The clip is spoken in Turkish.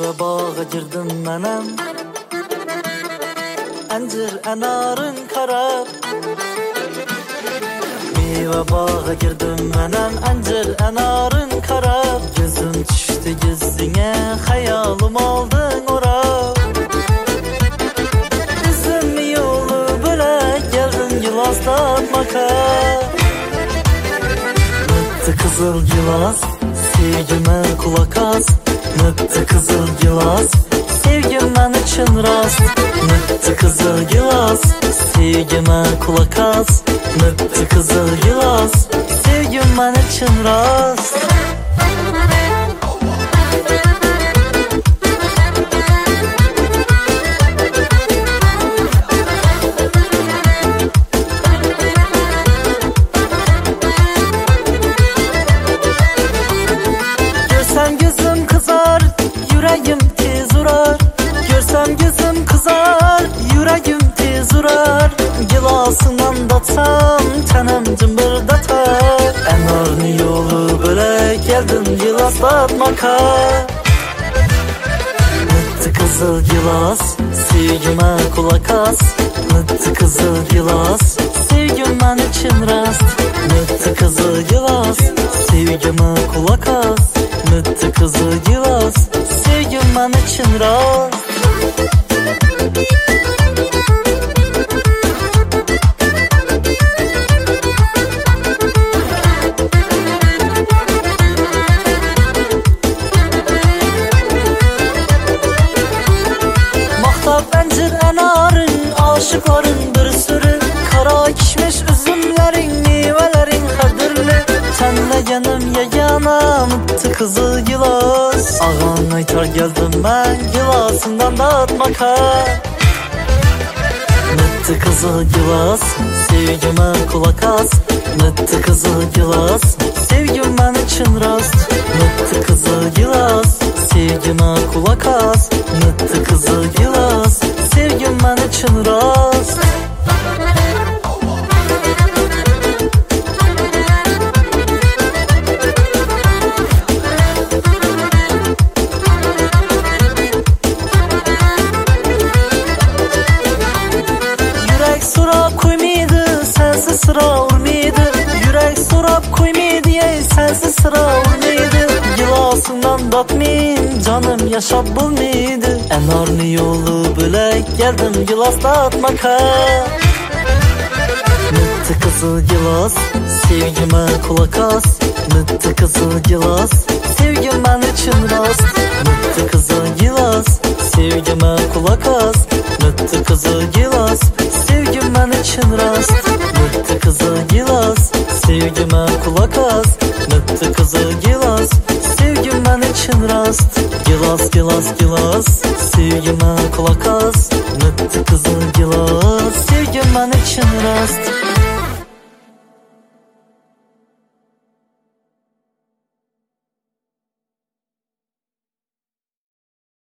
Meyve bağa girdim menem, Encir enarın karab. Meyve bağa girdim menem, Encir enarın karab. Gözüm düştü gözüne, hayalim aldın orab. Üzüm yolu bölek, geldin gilaslatmaka. Mıttı kızıl gilas, sevgime kulak as. Mıttı kızıl gilas, sevgim ben için rast. Mıttı kızıl gilas, sevgime kulak as. Mıttı kızıl gilas, sevgim ben için rast. Görsem gözüm kızar, yüreğim tez urar. Görsem gözüm kızar, yüreğim tez urar. Gilasından datsam, tenem cımbırdatar. Enarni yolu bölek, geldim gilaslatmaka. Mıttı kızıl gilas, sevgime kulak as. Mıttı kızıl gilas, sevgim ben için rast. Mıttı kızıl gilas, sevgime kulak as. Mıttı kızıl gilas, sevgim ben için rast. Mahtab encir enarın, aşıkların bir sürü. Kara kişmiş üzümlerin, meyvelerin kadirli. Tenlegenim yegana, mıttı kızıl gilas. Ağan aytar geldim ben, gilasından dağıtmaka. Mıttı kızıl gilas, sevgime kulak as. Mıttı kızıl gilas, sevgim ben için rast. Mıttı kızıl gilas, sevgime kulak as. Mıttı kızıl gilas, sevgim ben için rast. Yürek sorab koymaydı, sensiz sıra urmaydı. Yürek sorab koymaydı, sensiz sıra urmaydı. Gilasından datmayın, canım yaşap bulmaydı. Enarni yolu bölek, geldim gilaslatmaka. Mıttı kızıl gilas, sevgime kulak as. Mıttı kızıl gilas, sevgim ben için rast. Mıttı kızıl gilas, sevgime kulak as. Mıttı kızıl gilas, sevgim ben için rast. Mıttı kızıl gilas, sevgime kulak as. Mıttı kızıl gilas, sevgim ben için rast. Gilas gilas gilas, sevgime kulak as. Mıttı kızıl gilas, sevgim ben için rast.